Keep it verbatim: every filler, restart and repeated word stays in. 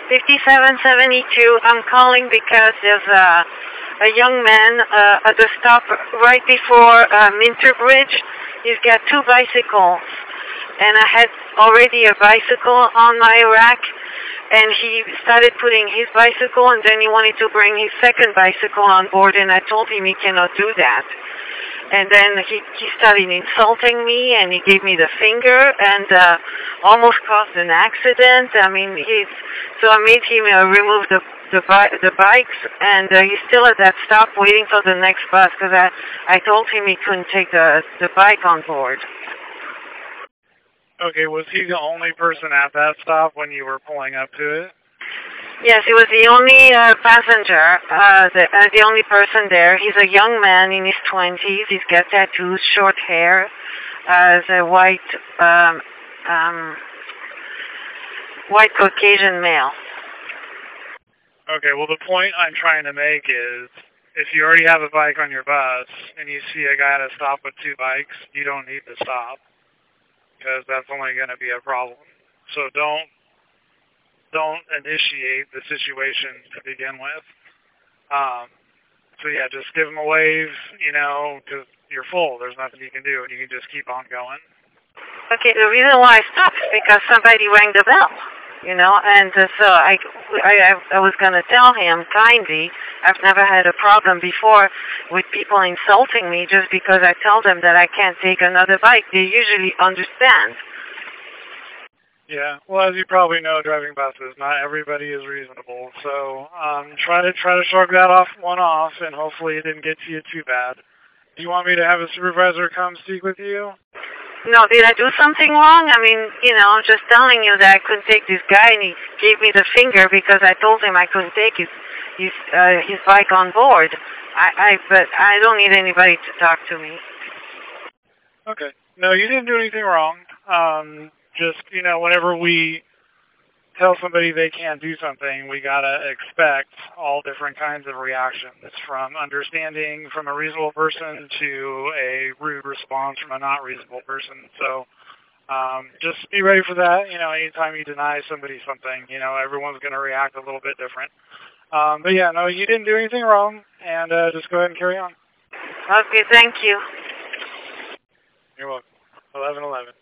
fifty-seven seventy-two. I'm calling because there's a, a young man uh, at the stop right before uh, Minter Bridge. He's got two bicycles, and I had already a bicycle on my rack, and he started putting his bicycle, and then he wanted to bring his second bicycle on board, and I told him he cannot do that. And then he, he started insulting me, and he gave me the finger, and uh, almost caused an accident. I mean, he's so I made him uh, remove the the, bi- the bikes, and uh, he's still at that stop waiting for the next bus because I I told him he couldn't take the the bike on board. Okay, was he the only person at that stop when you were pulling up to it? Yes, he was the only uh, passenger, uh, the, uh, the only person there. He's a young man in his twenties. He's got tattoos, short hair, uh, a white, um, um, white Caucasian male. Okay, well, the point I'm trying to make is, if you already have a bike on your bus and you see a guy at a stop with two bikes, you don't need to stop, because that's only going to be a problem. So don't don't initiate the situation to begin with. Um, so yeah, just give them a wave, you know, because you're full. There's nothing you can do, and you can just keep on going. Okay, the reason why I stopped is because somebody rang the bell, you know, and uh, so I, I, I was going to tell him kindly. I've never had a problem before with people insulting me just because I tell them that I can't take another bike. They usually understand. Yeah, well, as you probably know, driving buses, not everybody is reasonable. So um, try to try to shrug that off one off, and hopefully it didn't get to you too bad. Do you want me to have a supervisor come speak with you? No, did I do something wrong? I mean, you know, I'm just telling you that I couldn't take this guy, and he gave me the finger because I told him I couldn't take his his uh, his bike on board. I, I but I don't need anybody to talk to me. Okay. No, you didn't do anything wrong. Um, just, you know, whenever we tell somebody they can't do something, we gotta expect all different kinds of reactions, from understanding from a reasonable person to a rude response from a not reasonable person. So um, just be ready for that. You know, anytime you deny somebody something, you know, everyone's going to react a little bit different. Um, but yeah, no, you didn't do anything wrong, and uh, just go ahead and carry on. Okay, thank you. You're welcome. eleven eleven.